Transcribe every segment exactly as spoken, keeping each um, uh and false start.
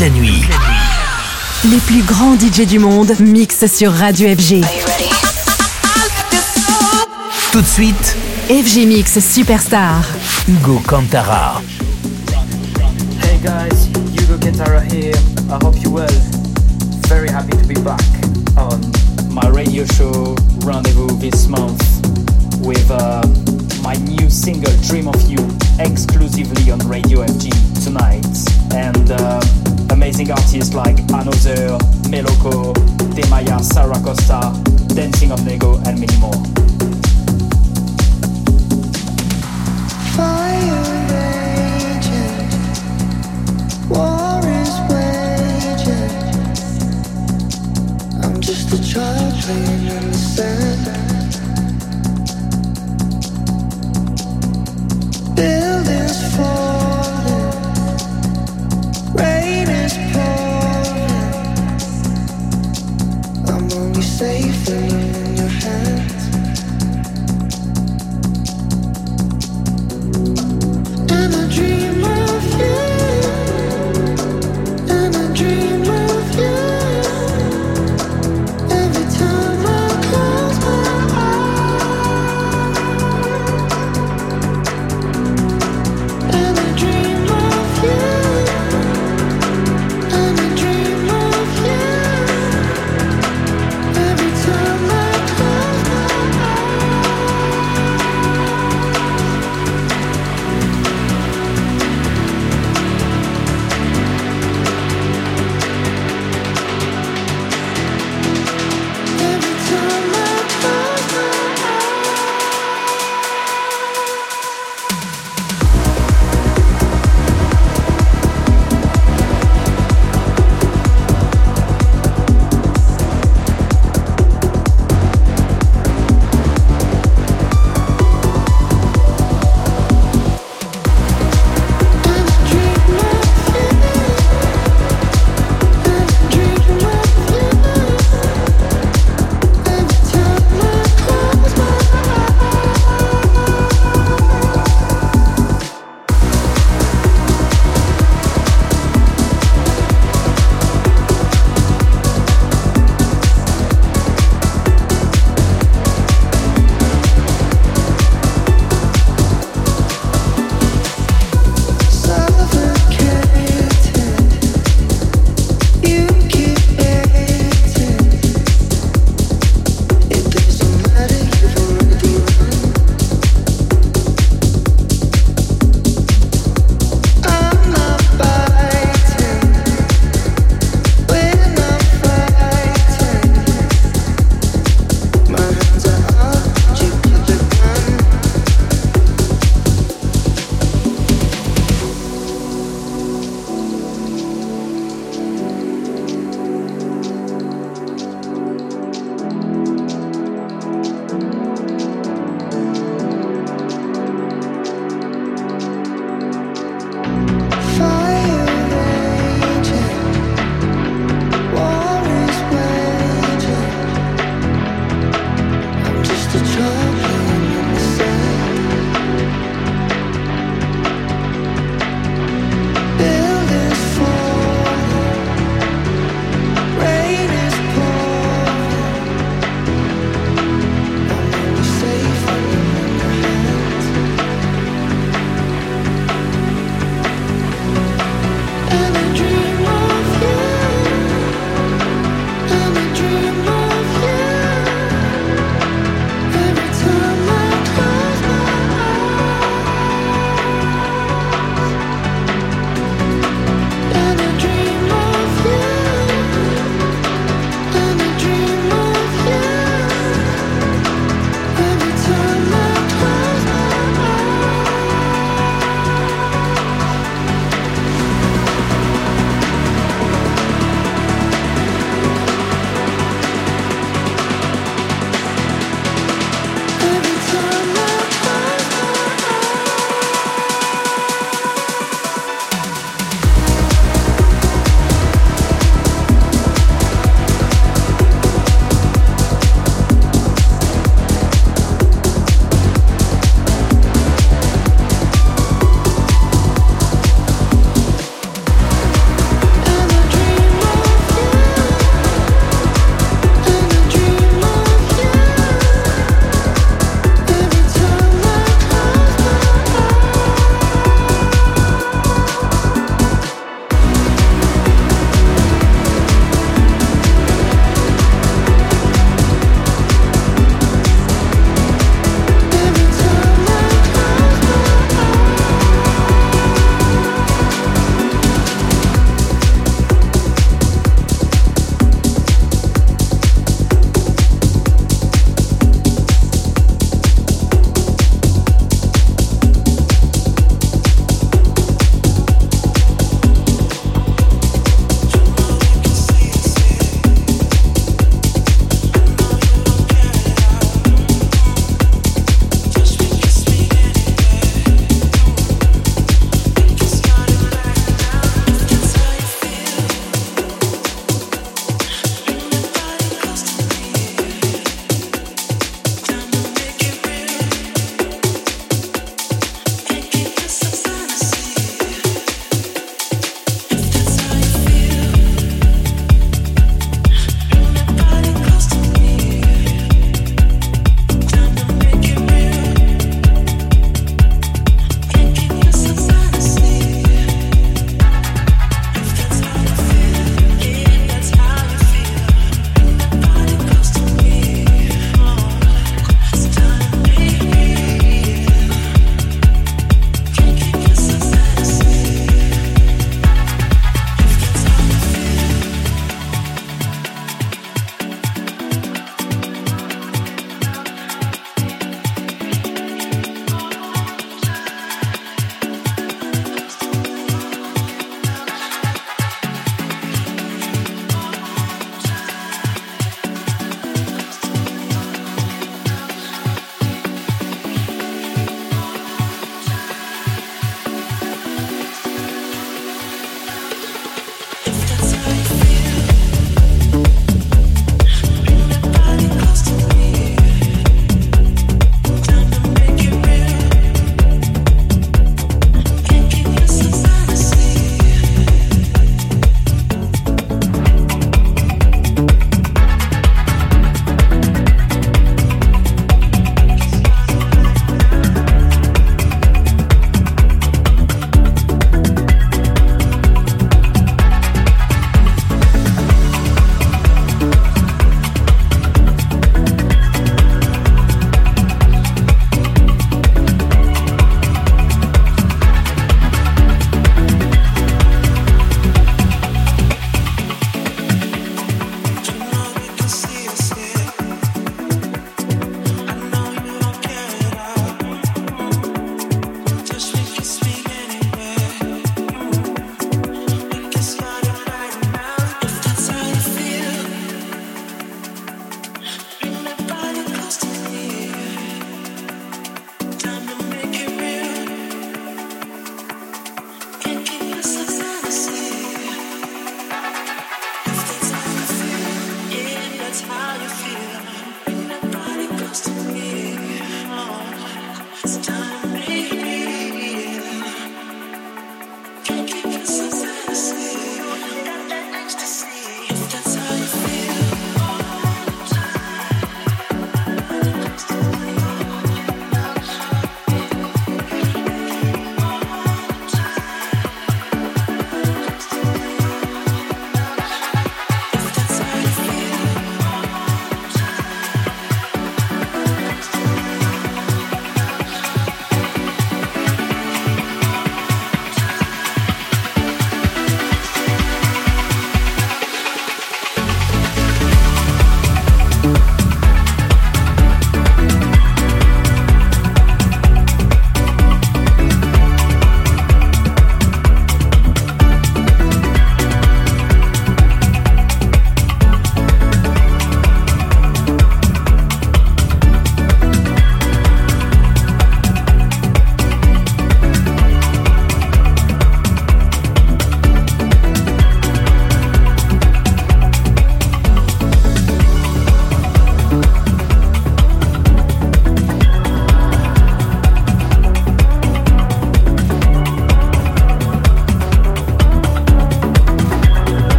la nuit. Les plus grands D J du monde mixent sur Radio F G. Tout de suite, F G Mix Superstar. Hugo Cantara. Hey guys, Hugo Cantara here. I hope you well. Very happy to be back on my radio show Rendezvous this month with uh, my new single Dream of You exclusively on Radio F G tonight, and uh, amazing artists like Another, Meloko, Demaya, Sarah Costa, Dancing on Nego, and many more. Fire raging, war is waging. I'm just a child playing in the sand. Buildings falling, rain is pouring. I'm only safe in your hands. And I dream of you, and I dream of you. Every time I close my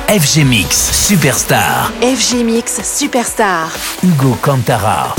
F G Mix Superstar. F G Mix Superstar. Hugo Cantara.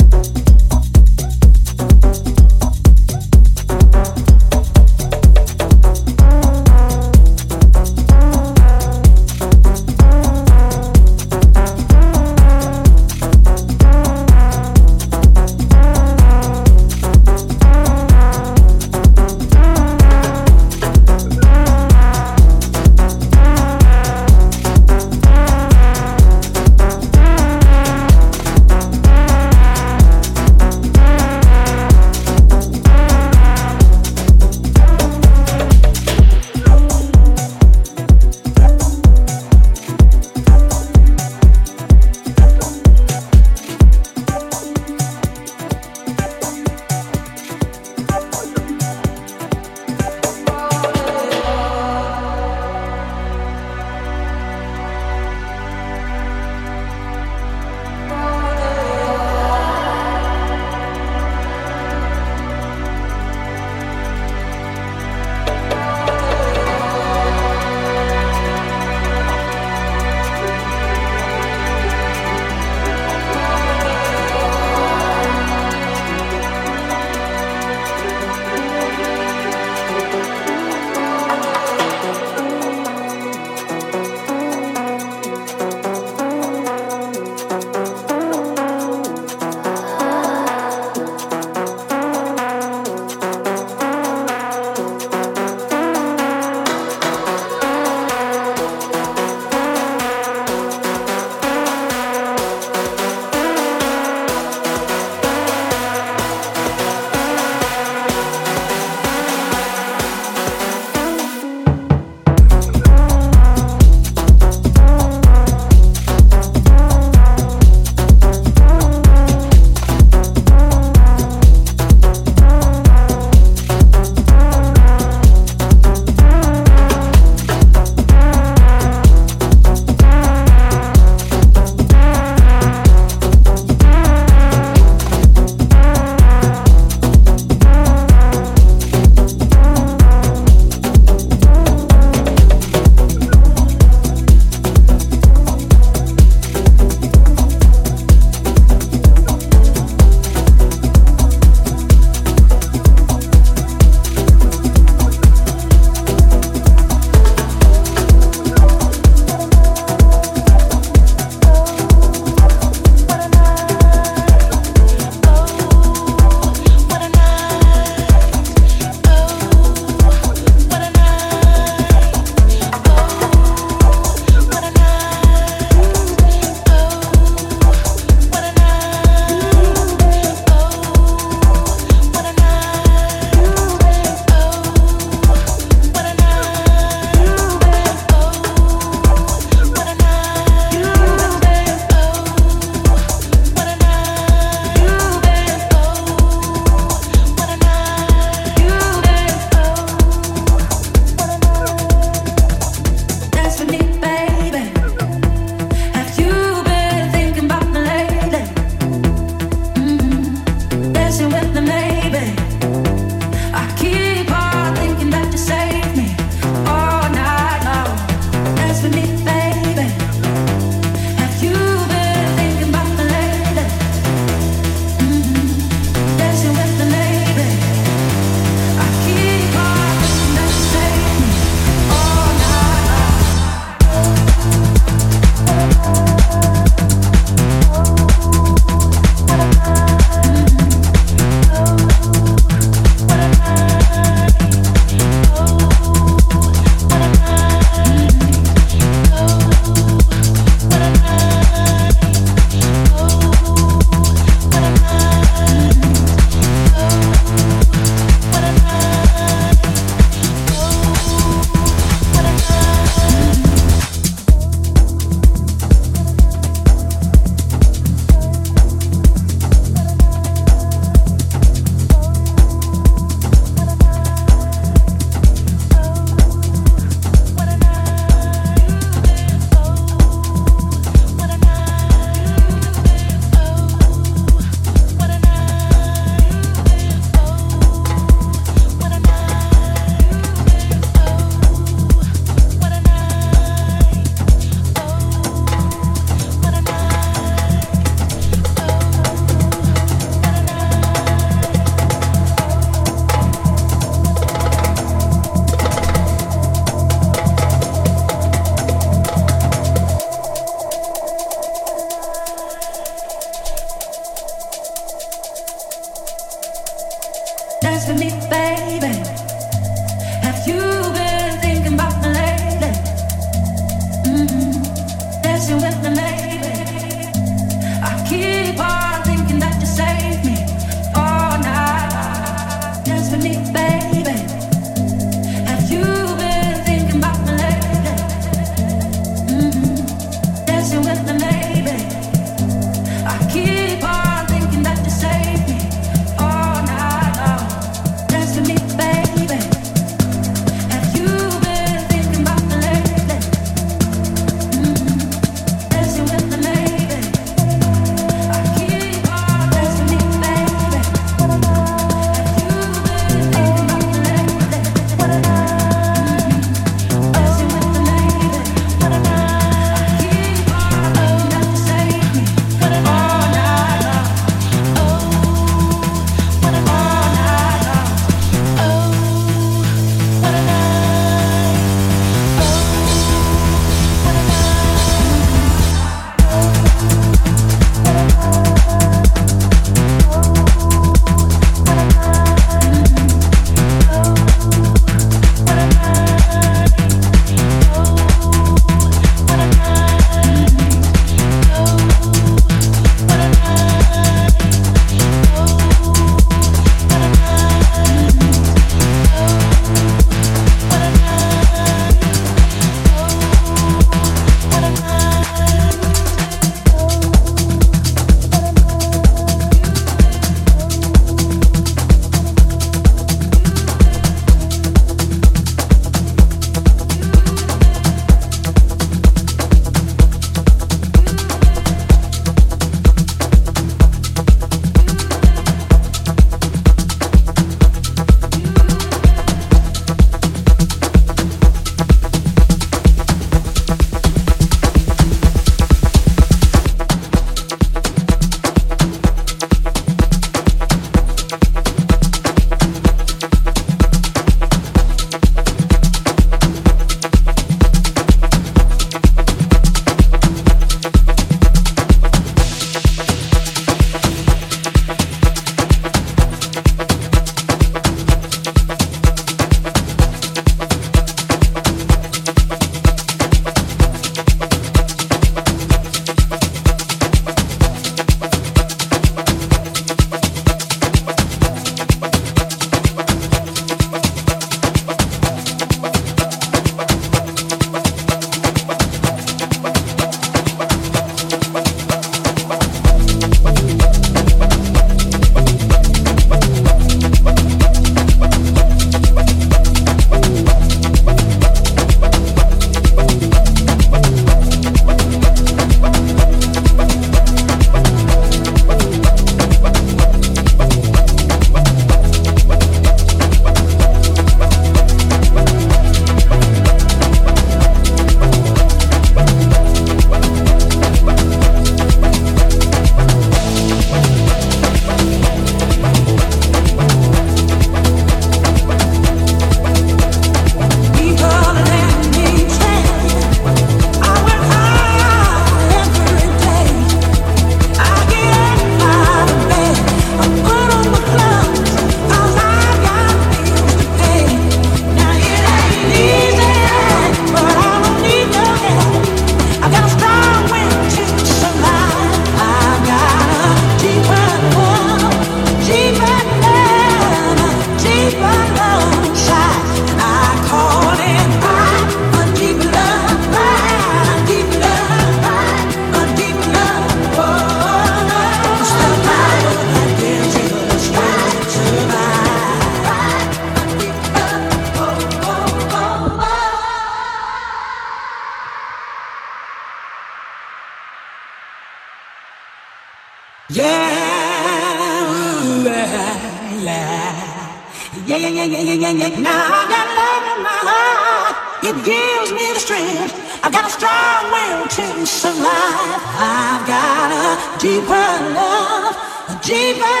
Yeah, yeah, yeah, yeah, yeah, yeah, yeah. Now I got love in my heart. It gives me the strength. I've got a strong will to survive. I've got a deeper love, a deeper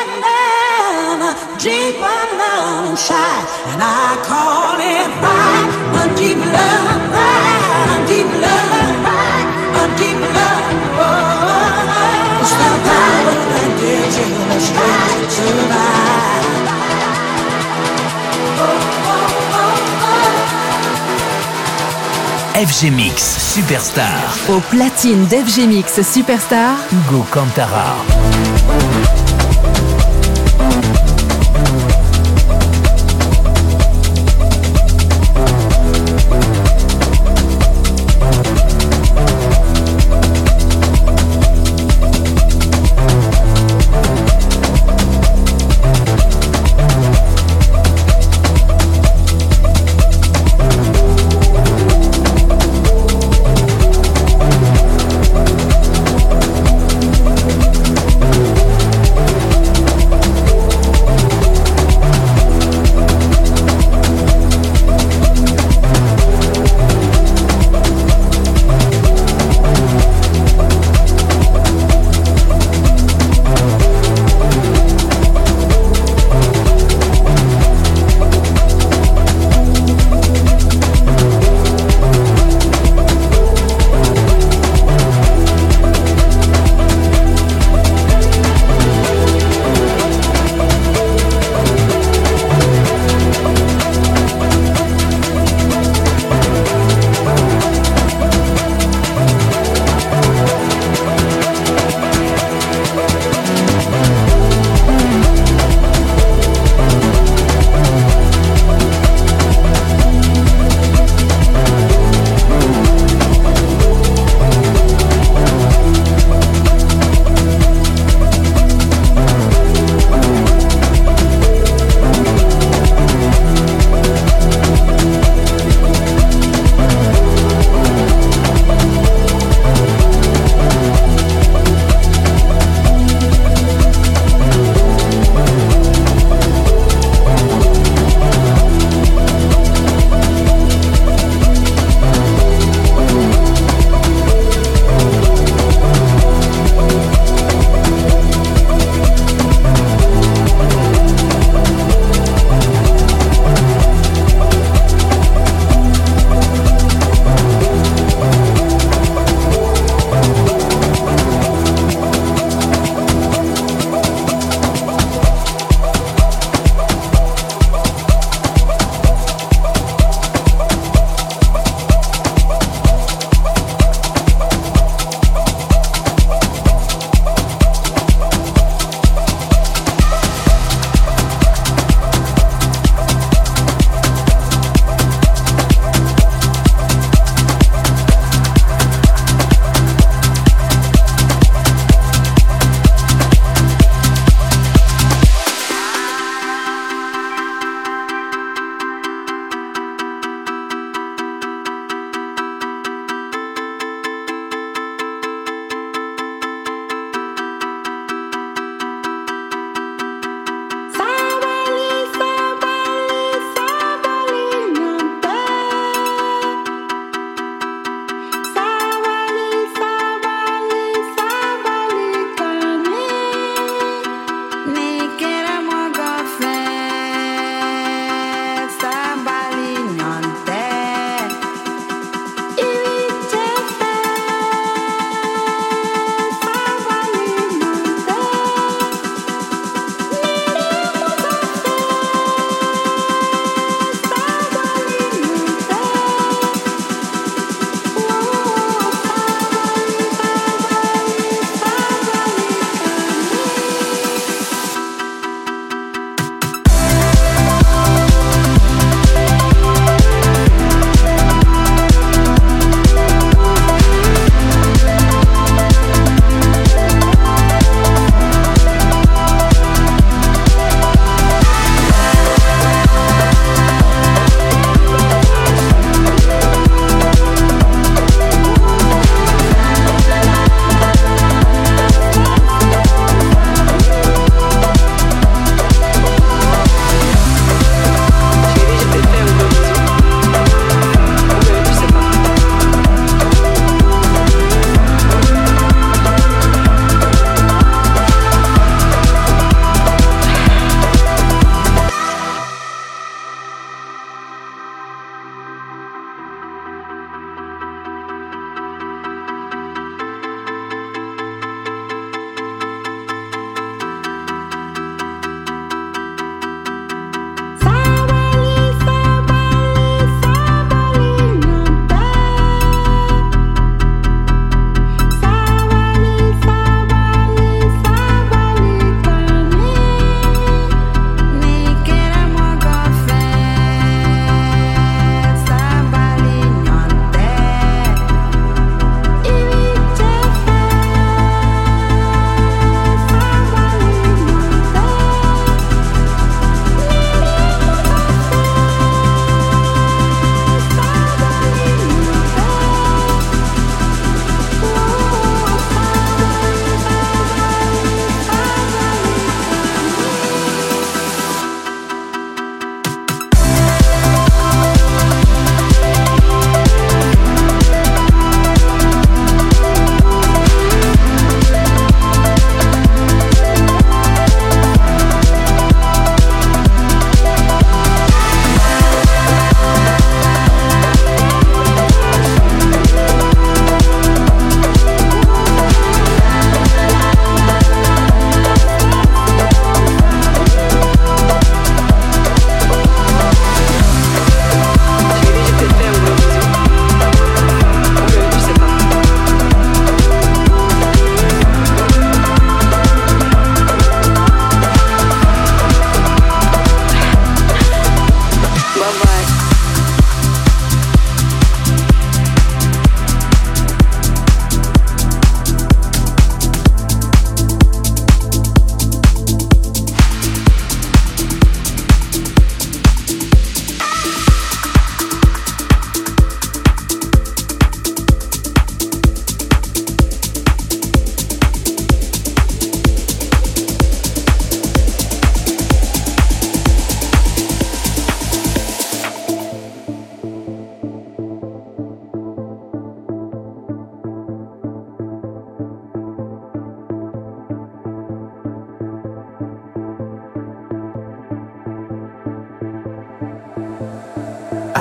love, a deeper love inside. And I call it right, a deep love, right, a deep love, right, a deep love. Oh, it's the power that gives you the strength to survive. Oh, oh, oh, oh. F G Mix Superstar. Au platine d'F G Mix Superstar, Hugo Cantara. Thank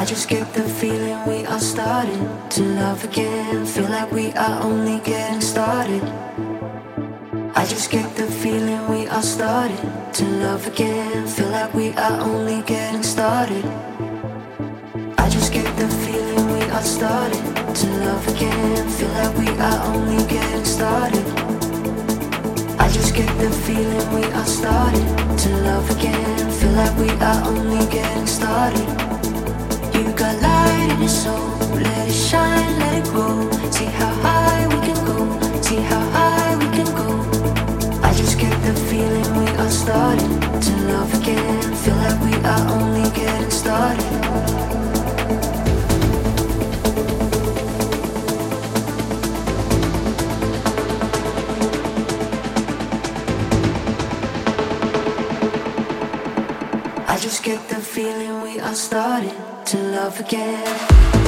just get the feeling we are starting to love again. Feel like we are only getting started. I just get the feeling we are starting to love again. Feel like we are only getting started. I just get the feeling we are starting to love again. Feel like we are only getting started. I just get the feeling we are starting to love again. Feel like we are only getting started. You got light in your soul, let it shine, let it grow. See how high we can go, see how high we can go. I just get the feeling we are starting to love again. Feel like we are only getting started. I just get the feeling we are starting to love again.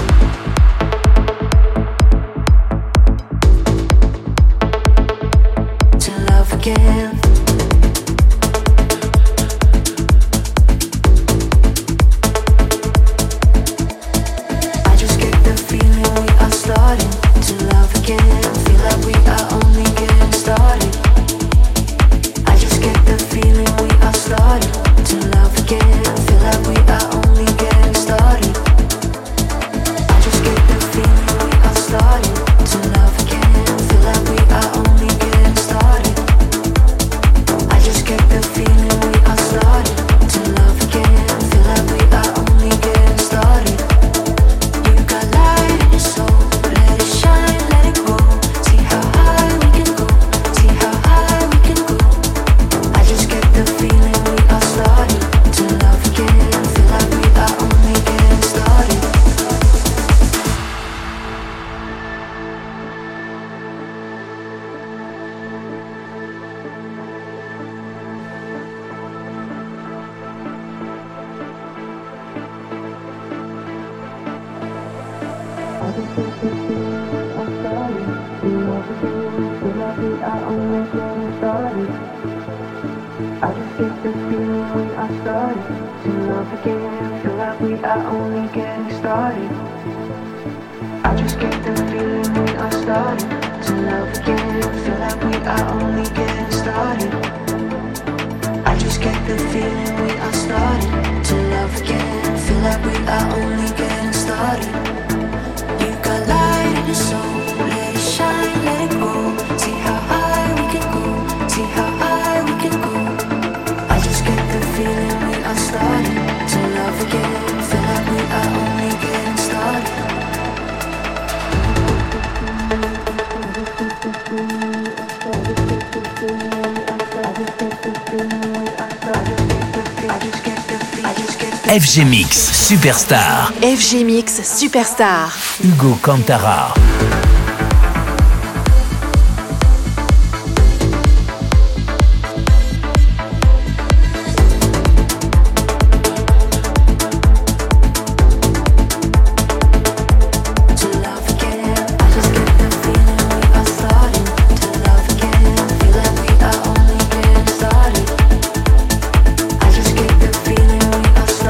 To love again. I just get the feeling we are starting to love again. Feel like we are only getting started. I just get the feeling we are starting to love again. Feel like we are only getting started. I just get the feeling we are starting to love again. Feel like we are only getting started. I just get the feeling we are starting to love again. Feel like we are only getting started. You got light in your soul, let it shine, let it grow. See how high we can go, see how high we can go. I just get the feeling we are starting to love again. Feel like we are only getting started. I just get the feeling we are starting to love again. Feel like we are only getting started. I just get the feeling we are starting to love again. Feel like we are only getting started. I just get the feeling we are starting to love again. Feel like we are only getting started. You got light in your soul, let it shine, let it grow. See how high we can go, see how high we can go. I just get the feeling we are starting to love again. Feel like we are only getting started. F G Mix Superstar. F G Mix Superstar. Hugo Cantara.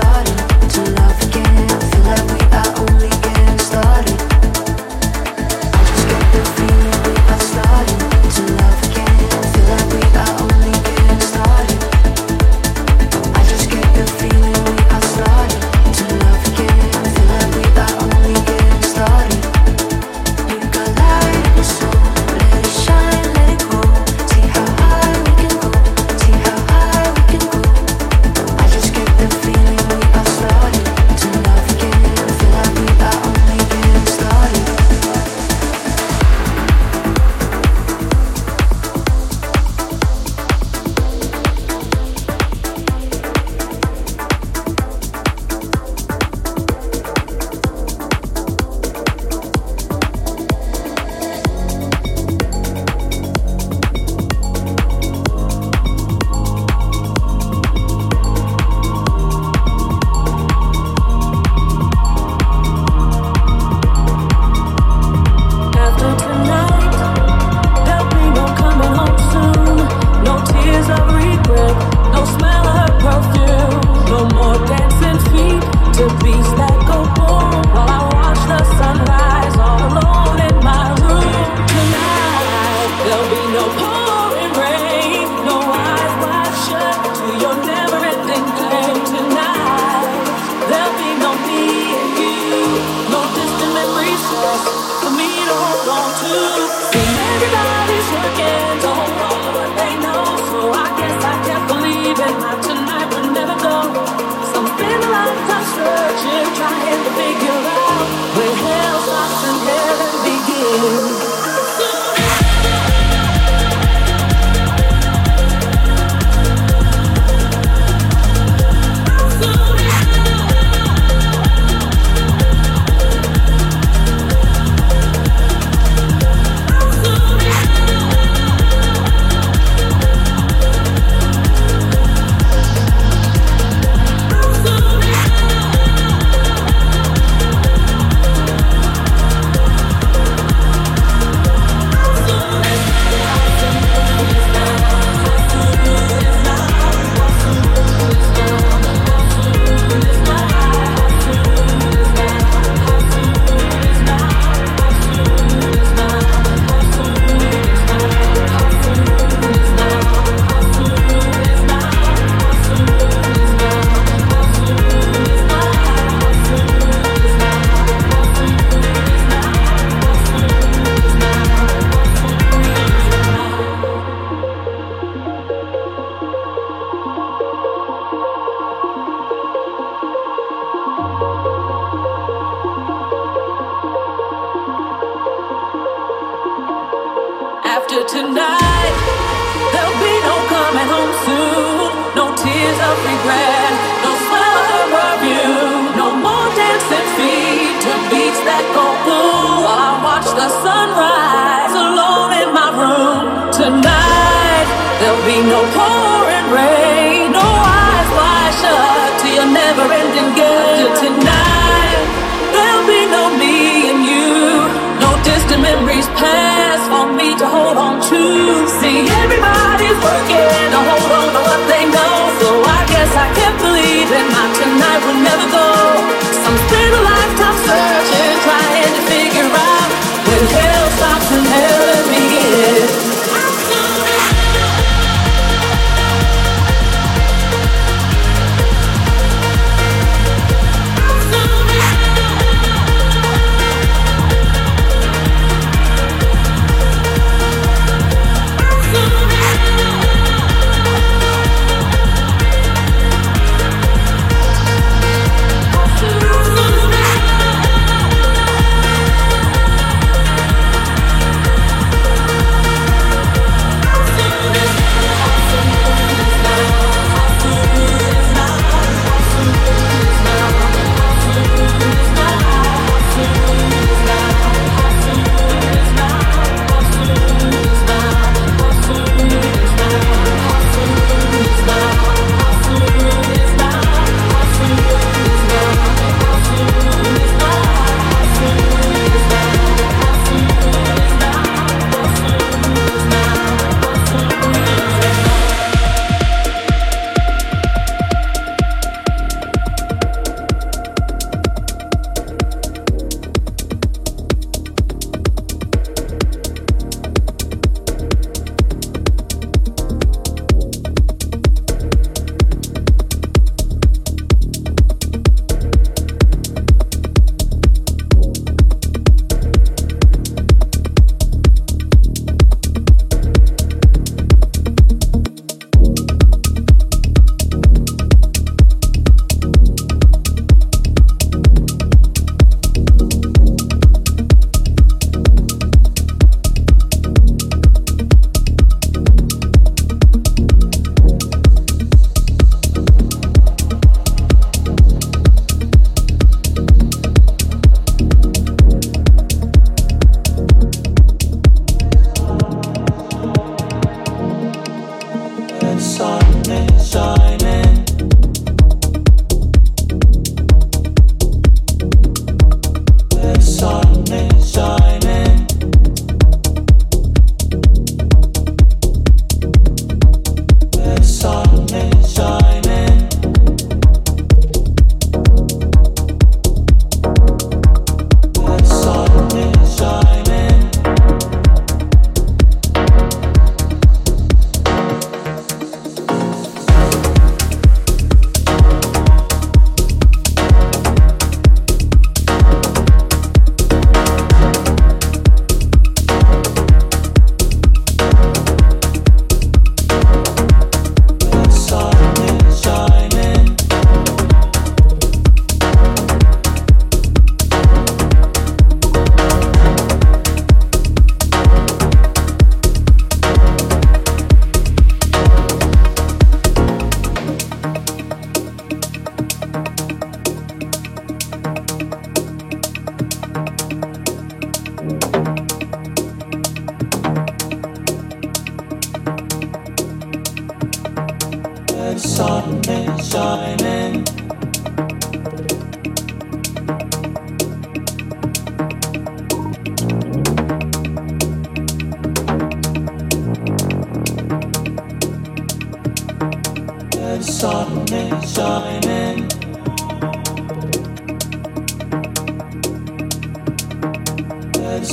Started. trying to figure out where hell stops and heaven begins. Hell stops and heaven begins.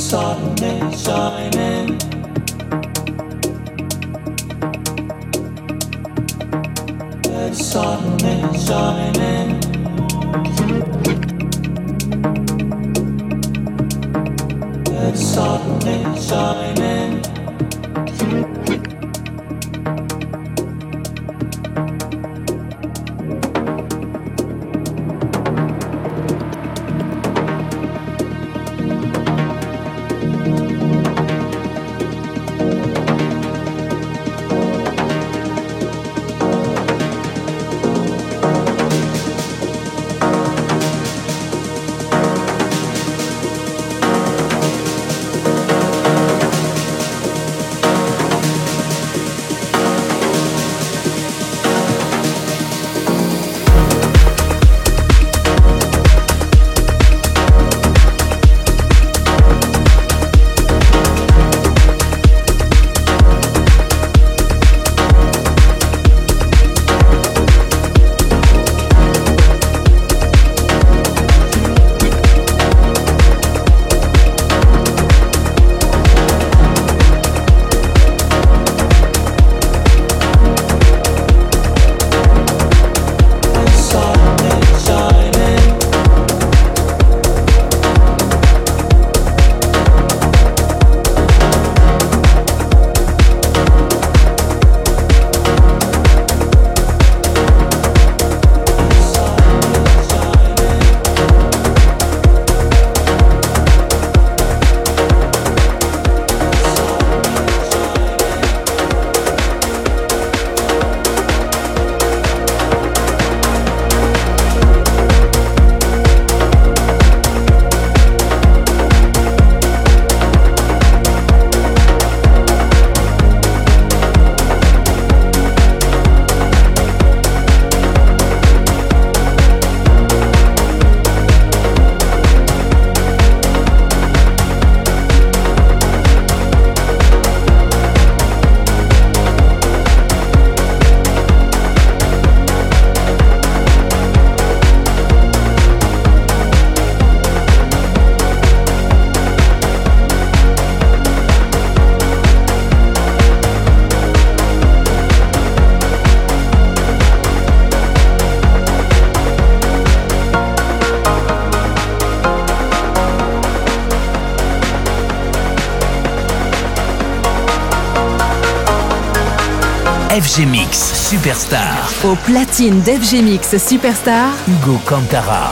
F G Mix Superstar. Au platine d'F G Mix Superstar, Hugo Cantara.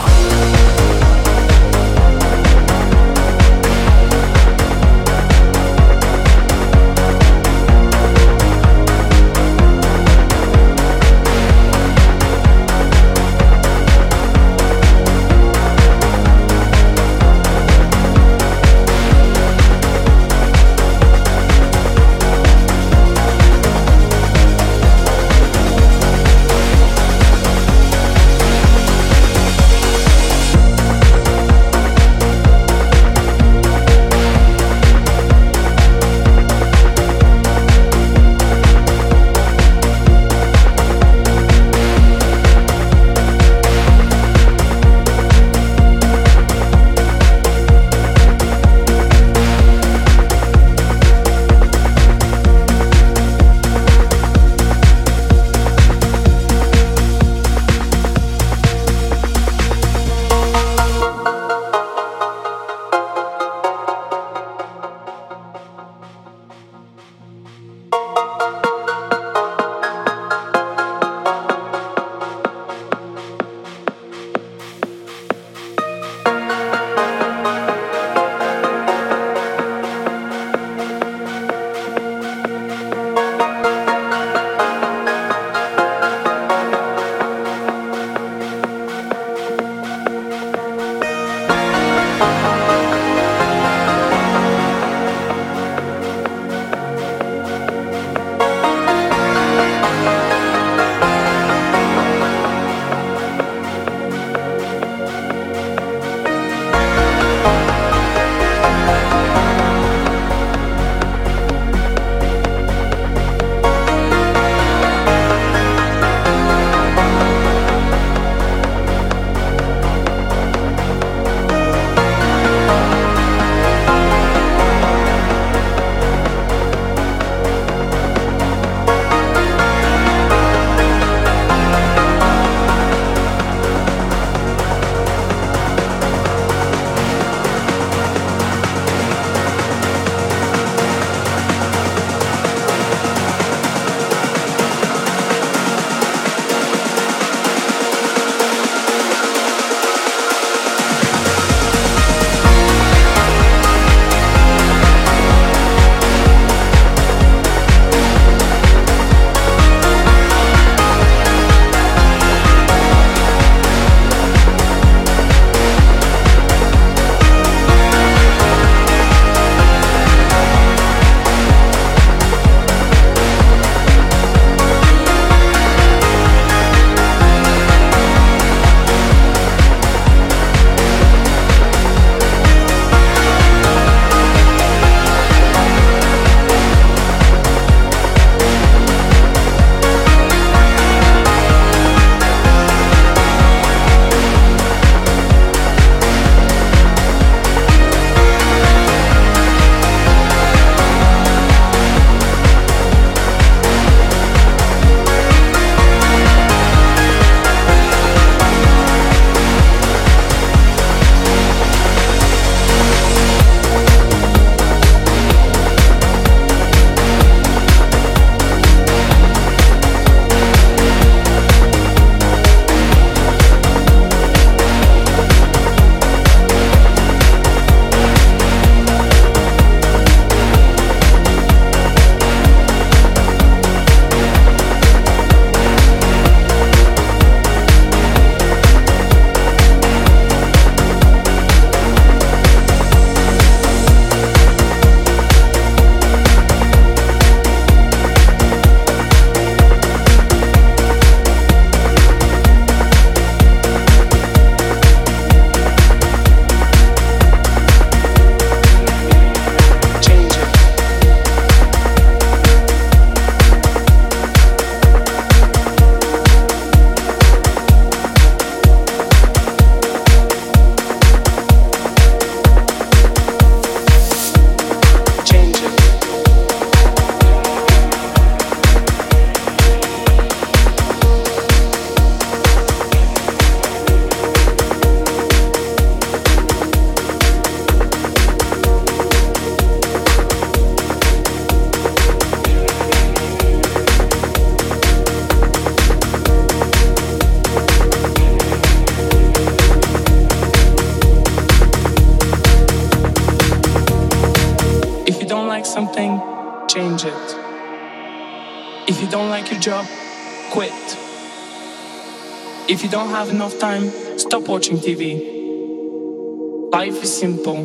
something, change it. If you don't like your job, quit. If you don't have enough time, stop watching T V. Life is simple.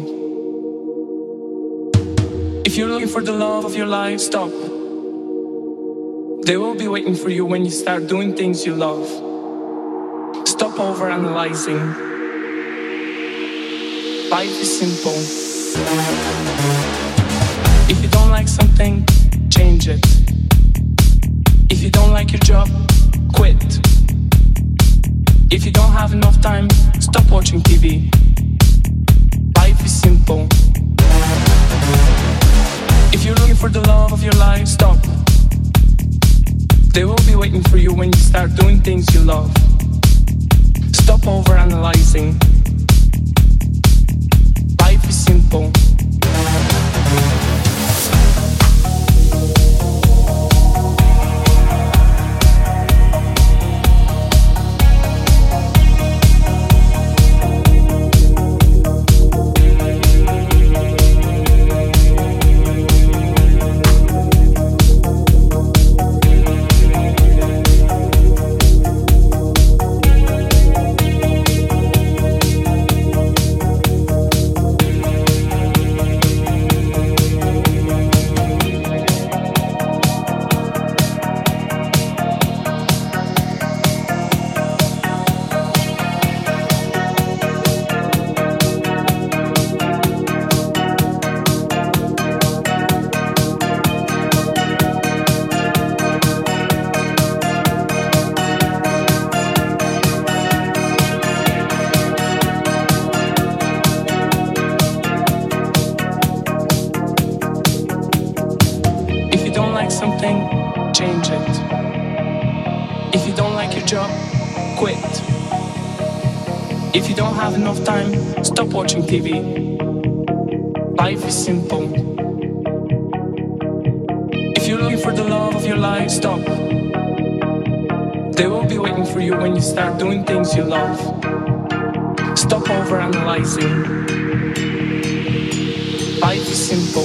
If you're looking for the love of your life, stop. They will be waiting for you when you start doing things you love. Stop overanalyzing. Life is simple. If you don't like something, change it. If you don't like your job, quit. If you don't have enough time, stop watching T V. Life is simple. If you're looking for the love of your life, stop. They will be waiting for you when you start doing things you love. Stop overanalyzing. Life is simple. If you don't have enough time, stop watching T V. Life is simple. If you're looking for the love of your life, stop. They will be waiting for you when you start doing things you love. Stop overanalyzing. Life is simple.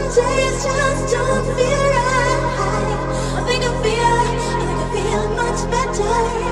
days just don't feel right. I think I feel, I think I feel much better.